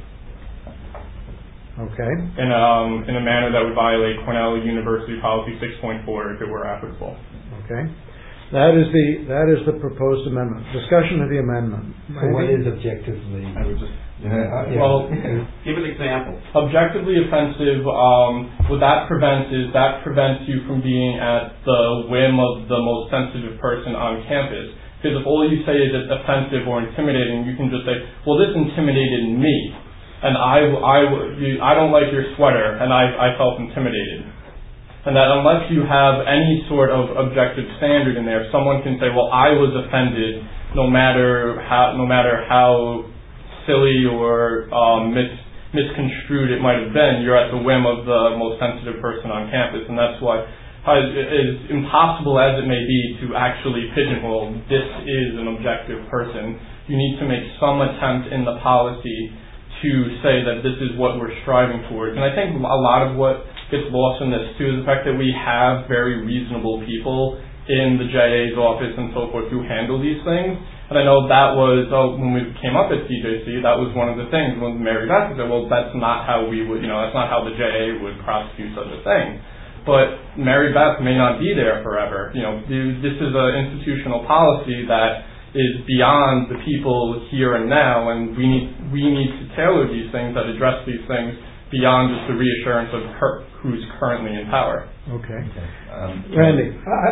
Okay. In a manner that would violate Cornell University Policy 6.4 if it were applicable. Okay. That is the proposed amendment. Discussion of the amendment. So what is objectively? I would just well, give an example. Objectively offensive. What that prevents you from being at the whim of the most sensitive person on campus. Because if all you say is it's offensive or intimidating, you can just say, well, this intimidated me. And I don't like your sweater, and I felt intimidated. And that unless you have any sort of objective standard in there, someone can say, well, I was offended, no matter how silly or misconstrued it might have been. You're at the whim of the most sensitive person on campus, and that's why as impossible as it may be to actually pigeonhole this is an objective person, you need to make some attempt in the policy to say that this is what we're striving towards. And I think a lot of what gets lost in this too is the fact that we have very reasonable people in the JA's office and so forth who handle these things. And I know that was, when we came up at CJC, that was one of the things when Mary Beth said, well, that's not how we would, that's not how the JA would prosecute such a thing. But Mary Beth may not be there forever. This is an institutional policy that is beyond the people here and now, and we need to tailor these things that address these things beyond just the reassurance of who's currently in power. Okay. Randy.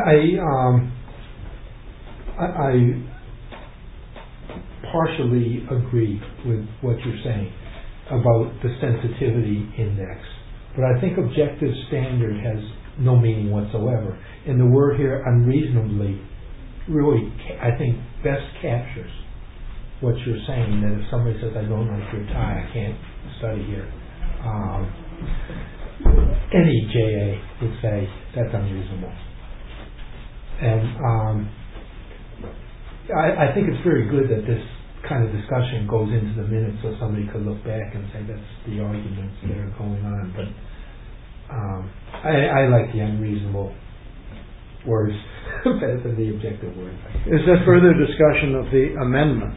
I partially agree with what you're saying about the sensitivity index, but I think objective standard has no meaning whatsoever. And the word here, unreasonably, really, I think, best captures what you're saying, that if somebody says, I don't like your tie, I can't study here. Any JA would say that's unreasonable. And I think it's very good that this kind of discussion goes into the minutes so somebody could look back and say that's the arguments that are going on. But I like the unreasonable words better than the objective words. Is there further discussion of the amendment?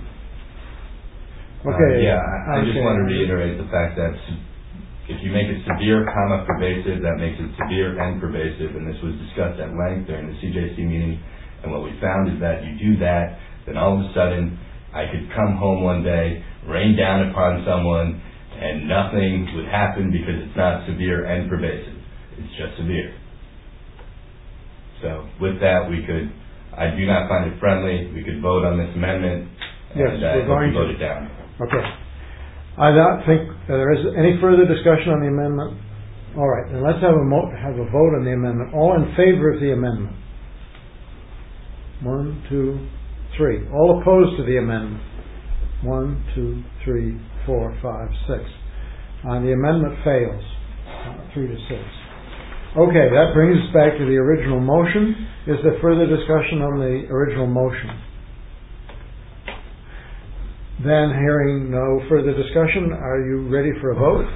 Okay. I just want to reiterate the fact that if you make it severe, pervasive, that makes it severe and pervasive, and this was discussed at length during the CJC meeting, and what we found is that you do that, then all of a sudden I could come home one day, rain down upon someone, and nothing would happen because it's not severe and pervasive. It's just severe. So with that, I do not find it friendly. We could vote on this amendment, and vote it down. Okay. I don't think there is any further discussion on the amendment. All right, then let's have a vote on the amendment. All in favor of the amendment? 1, 2, 3. All opposed to the amendment? 1, 2, 3, 4, 5, 6. The amendment fails. 3 to 6. Okay, that brings us back to the original motion. Is there further discussion on the original motion? Then, hearing no further discussion, are you ready for a vote?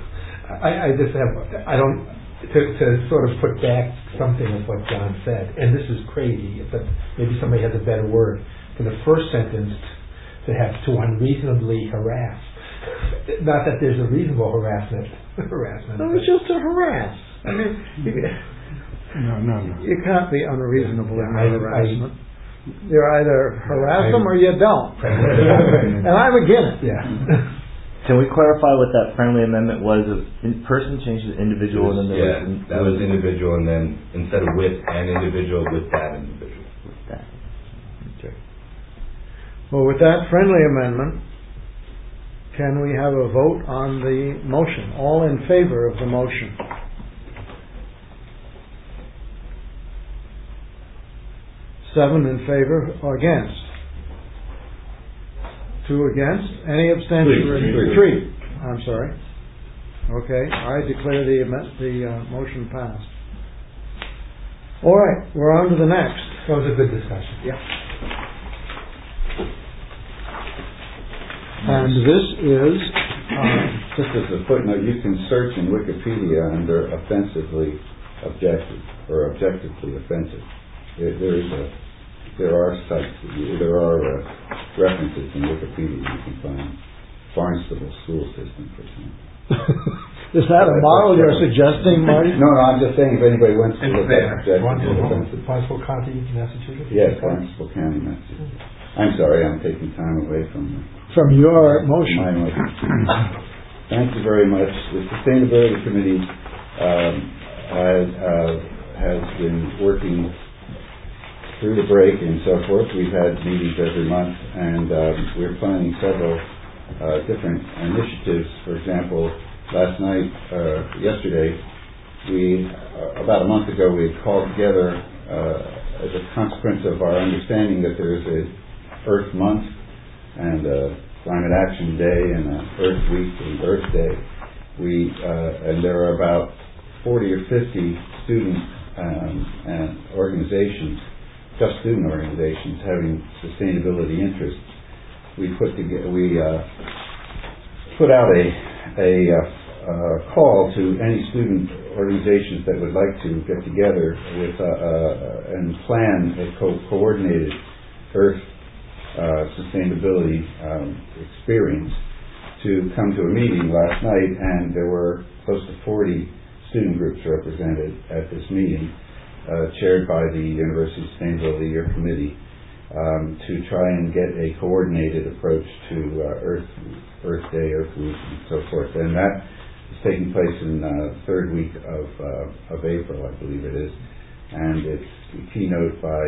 To sort of put back something of what John said, and this is crazy, but maybe somebody has a better word, for the first sentence to have to unreasonably harass. Not that there's a reasonable harassment. No, it's just to harass. I mean, No. You can't be unreasonable in harassment. You either harass them or you don't. And I'm against it. Yeah. Can we clarify what that friendly amendment was? Person changes individual, and then there was... that was individual, and then instead of with an individual, with that individual. With that. Okay. Well, with that friendly amendment, can we have a vote on the motion? All in favor of the motion? Seven in favor or against? 2 against. Any abstention? 3. I'm sorry. Okay, I declare the motion passed. All right, we're on to the next. That was a good discussion. Yeah. And this is just as a footnote, you can search in Wikipedia under offensively objective or objectively offensive. There are sites, there are references in Wikipedia you can find. Barnstable school system, for example. Is that a model you're suggesting, Marty? No, I'm just saying if anybody wants to look at Barnstable County, Massachusetts? Yes, Barnstable County, Massachusetts. I'm sorry, I'm taking time away from your motion. My motion. Thank you very much. The Sustainability Committee has been working through the break and so forth. We've had meetings every month, and we're planning several different initiatives. For example, yesterday, about a month ago, we had called together as a consequence of our understanding that there is a Earth Month and a Climate Action Day and a Earth Week and Earth Day. And there are about 40 or 50 student and organizations, just student organizations, having sustainability interests. We put out a call to any student organizations that would like to get together with and plan a coordinated Earth sustainability experience to come to a meeting last night, and there were close to 40 student groups represented at this meeting, chaired by the University Sustainability Year Committee, to try and get a coordinated approach to Earth Day, Earth Week, and so forth. And that taking place in the third week of April, I believe it is, and it's keynote by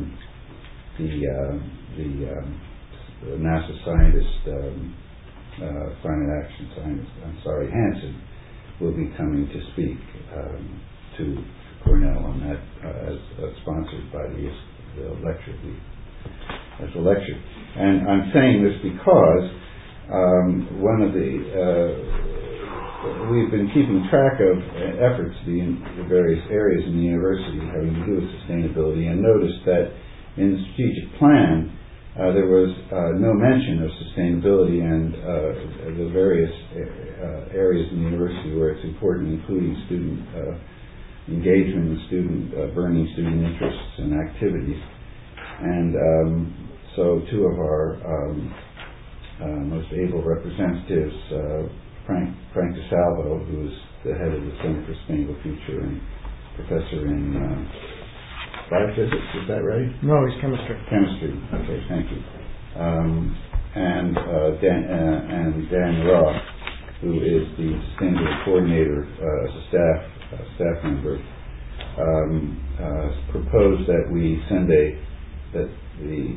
the NASA scientist, climate action scientist, Hansen, will be coming to speak to Cornell on that as sponsored by the lecture. As a lecture, and I'm saying this because one of the we've been keeping track of efforts in the various areas in the university having to do with sustainability, and noticed that in the strategic plan there was no mention of sustainability and the various areas in the university where it's important, including student engagement and burning student interests and activities. And so two of our most able representatives, Frank DeSalvo, who is the head of the Center for Sustainable Future and professor in biophysics, is that right? No, he's chemistry. Chemistry, okay, thank you. And Dan Roth, who is the sustainability coordinator as a staff member, proposed that we send that the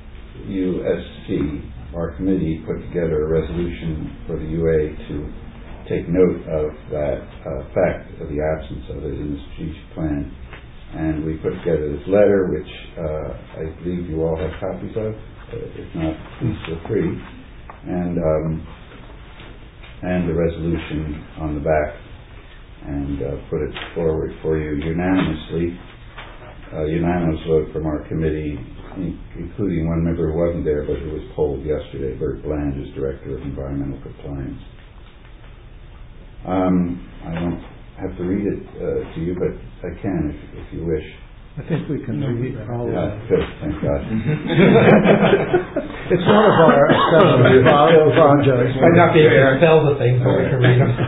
USC, our committee, put together a resolution for the UA to take note of that fact of the absence of it in the strategic plan. And we put together this letter, which I believe you all have copies of. If not, please feel free. And the resolution on the back, and put it forward for you unanimously. Unanimous vote from our committee, including one member who wasn't there but who was polled yesterday, Bert Bland, who's Director of Environmental Compliance. I don't have to read it to you, but I can if you wish. I think we can read all of it. Good, thank God. It's one of our assessment projects. Might not be able to spell the things, but we can read them.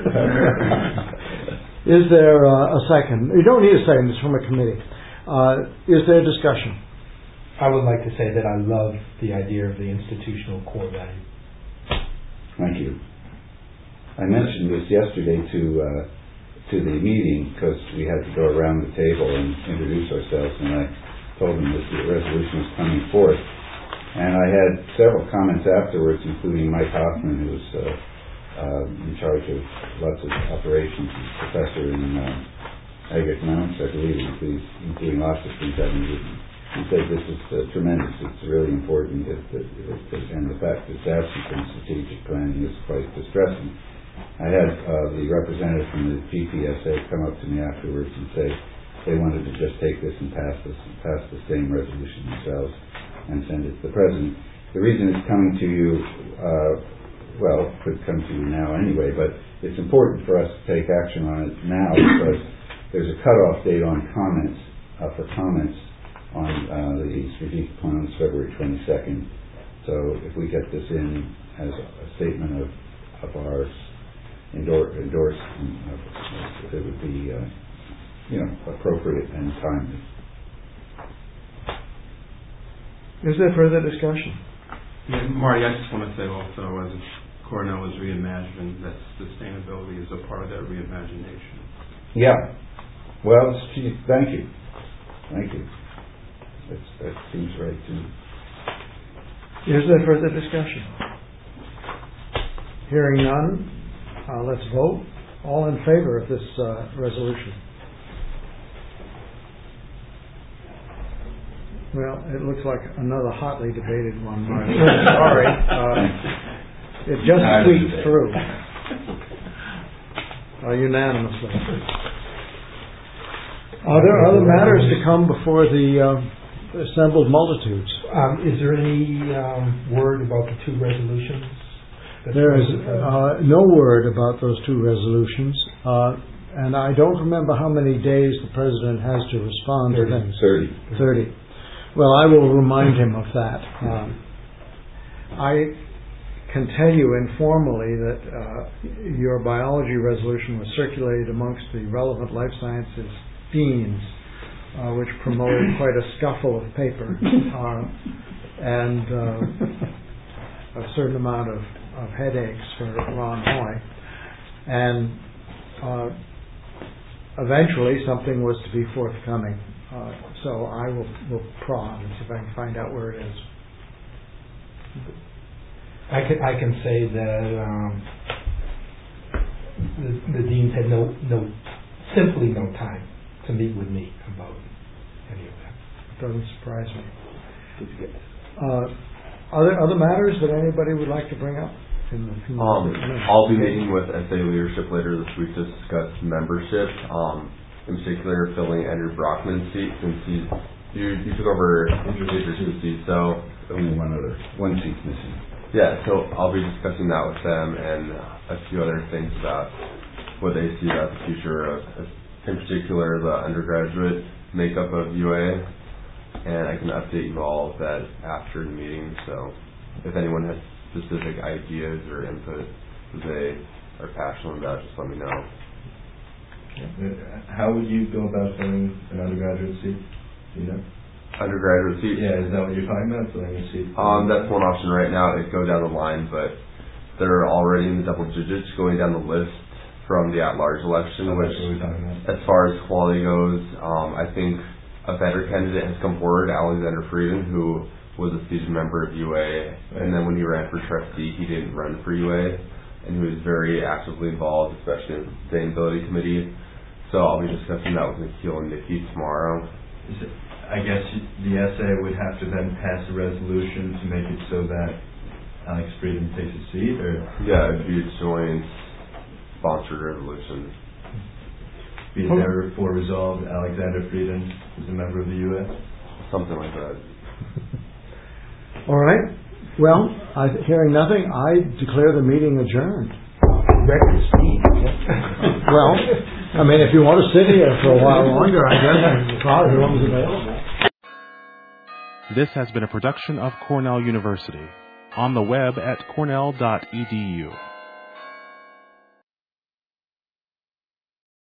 Is there a second? You don't need a second, it's from a committee. Is there discussion? I would like to say that I love the idea of the institutional core value. Thank you. I mentioned this yesterday to the meeting because we had to go around the table and introduce ourselves, and I told them that the resolution was coming forth. And I had several comments afterwards, including Mike Hoffman, who's in charge of lots of operations, he's a professor in economics, I believe, including lots of things having to do. He said this is tremendous, it's really important, and the fact that it's absent from strategic planning is quite distressing. I had the representative from the GPSA come up to me afterwards and say they wanted to just take this and pass the same resolution themselves and send it to the President. The reason it's coming to you, well, it could come to you now anyway, but it's important for us to take action on it now because there's a cutoff date on comments, for comments on the strategic plan is February 22nd. So if we get this in as a statement of our endorsement, it would be appropriate and timely. Is there further discussion? Yeah, Marty, I just want to say also, as Cornell is reimagined, that sustainability is a part of that reimagination. Yeah. Well, thank you. Thank you. That seems right to me. Is there further discussion? Hearing none, let's vote. All in favor of this resolution? Well, it looks like another hotly debated one, Marty. Sorry. It just squeaked through unanimously. Are there other matters to come before the assembled multitudes? Is there any word about the two resolutions? There is no word about those two resolutions, and I don't remember how many days the President has to respond to things. 30. Well, I will remind him of that. I can tell you informally that your biology resolution was circulated amongst the relevant life sciences deans, which promoted quite a scuffle of paper and a certain amount of headaches for Ron Hoy. And eventually something was to be forthcoming. So I will prod and see if I can find out where it is. I can say that the deans had simply no time to meet with me about any of that. Doesn't surprise me. Other matters that anybody would like to bring up? I'll be meeting with SA leadership later this week to discuss membership. In particular, filling Andrew Brockman's seat since you took over leadership seat. So only one seat missing. Yeah, so I'll be discussing that with them and a few other things about what they see about the future of, in particular, the undergraduate makeup of UA. And I can update you all of that after the meeting. So if anyone has specific ideas or input that they are passionate about, just let me know. How would you go about filling an undergraduate seat? Do you know? Undergraduate seat? Yeah, is that what you're talking about, filling a seat? That's one option right now. It'd go down the line, but they're already in the double digits going down the list from the at-large election, which, as far as quality goes, I think a better candidate has come forward, Alexander Frieden, who was a seasoned member of UA, and then when he ran for trustee, he didn't run for UA, and he was very actively involved, especially in the sustainability committee. So I'll be discussing that with Nikhil and Nikki tomorrow. I guess the SA would have to then pass a resolution to make it so that Alex Frieden takes a seat, or? Yeah, it'd be a joint sponsored resolution. Be it therefore resolved, Alexander Frieden is a member of the UA? Something like that. All right. Well, hearing nothing, I declare the meeting adjourned. Record speed. Well, I mean, if you want to sit here for a while longer, I guess everyone's available. This has been a production of Cornell University. On the web at cornell.edu.